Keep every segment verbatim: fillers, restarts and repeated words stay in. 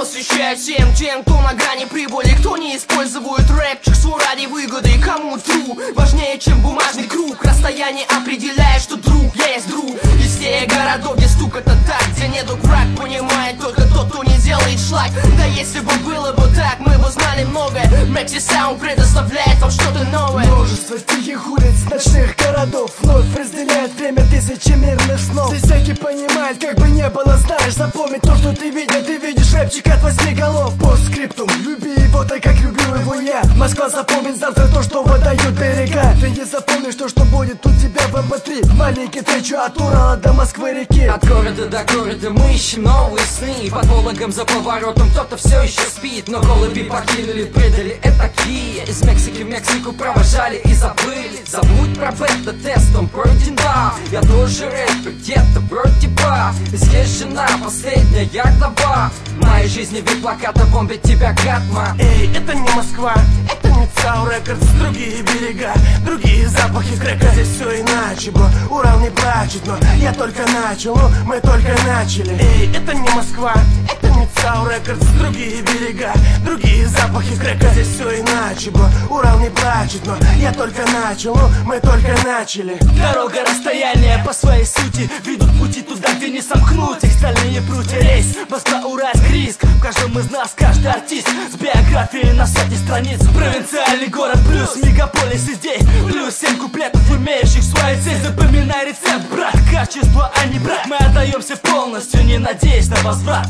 посвящаю всем тем, кто на грани прибыли, кто не использует рэпчик свой ради выгоды. Кому тру важнее, чем бумажный круг. Расстояние определяет, что друг, я есть друг. Из всех городов, где стук это так, где нету враг, понимает только тот, кто не делает шлак. Да если бы было бы так, мы бы знали многое. Мэкси Саунд предоставляет вам что-то новое. Множество тихих улиц, ночных городов вновь разделяет время тысячи мирных снов. Здесь всякий понимает, как бы не было, знаешь, запомни то, что ты видишь. Ты видишь рэпчик от восьми голов. Постскриптум, люби его так, как люблю его я. Москва запомнит завтра то, что выдают берега. Ты не запомнишь то, что будет у тебя в эм пэ три. Маленький тречу от Урала до Москвы реки. От города до города мы ищем новые сны. Под Вологом за поворотом кто-то все еще спит. Но голуби покинули, предали это Кия. Из Мексики в Мексику провожали и забыли. Забудь про бета-тест, он пройден, да. Я тоже рэпер, где-то вроде бы. Здесь жена, последняя глава. В моей жизни вид плаката бомбит тебя, Гатма. Эй, это не Москва, это не Цау Рекордс. Другие берега, другие запахи крека. Здесь все иначе, бро, Урал не плачет. Но я только начал, ну, мы только начали. Эй, это не Москва, это не Цау Рекордс. Другие берега, другие запахи крека. Здесь все иначе, бро, Урал не плачет. Но я только начал, ну, мы только начали. Дорога, расстояние по своей сути ведут пути туда, где не сомкнуть их стальные прутья. Рейс, Москва-Уральск, риск. В каждом из нас каждый артист с биографией на сотни страниц. Провинциальный город плюс мегаполис идей. Плюс семь куплетов, имеющих свою цель. Запоминай рецепт, брат, качество, а не брак. Мы отдаемся полностью, не надеясь на возврат.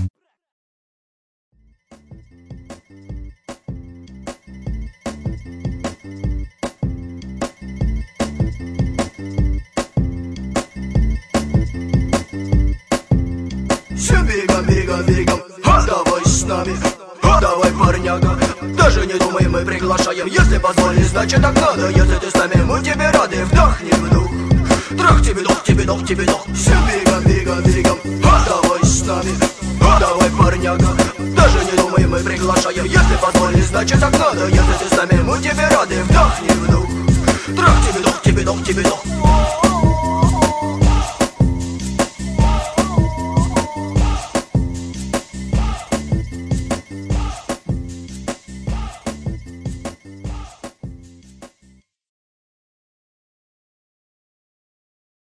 Бегом, бегом, бегом, а давай с нами, а давай, парняга. Даже не думай, мы приглашаем. Если позволишь, значит так надо. Если ты с нами, мы тебе рады. Вдохни вдох, трах тебе дох, тебе дох, тебе дох. Все бегом, бегом, бегом, а давай с нами, а давай, парняга. Даже не думай, мы приглашаем. Если позволишь, значит так надо. Если ты с нами, мы тебе рады. Вдохни вдох, трах тебе дох, тебе дох, тебе дох.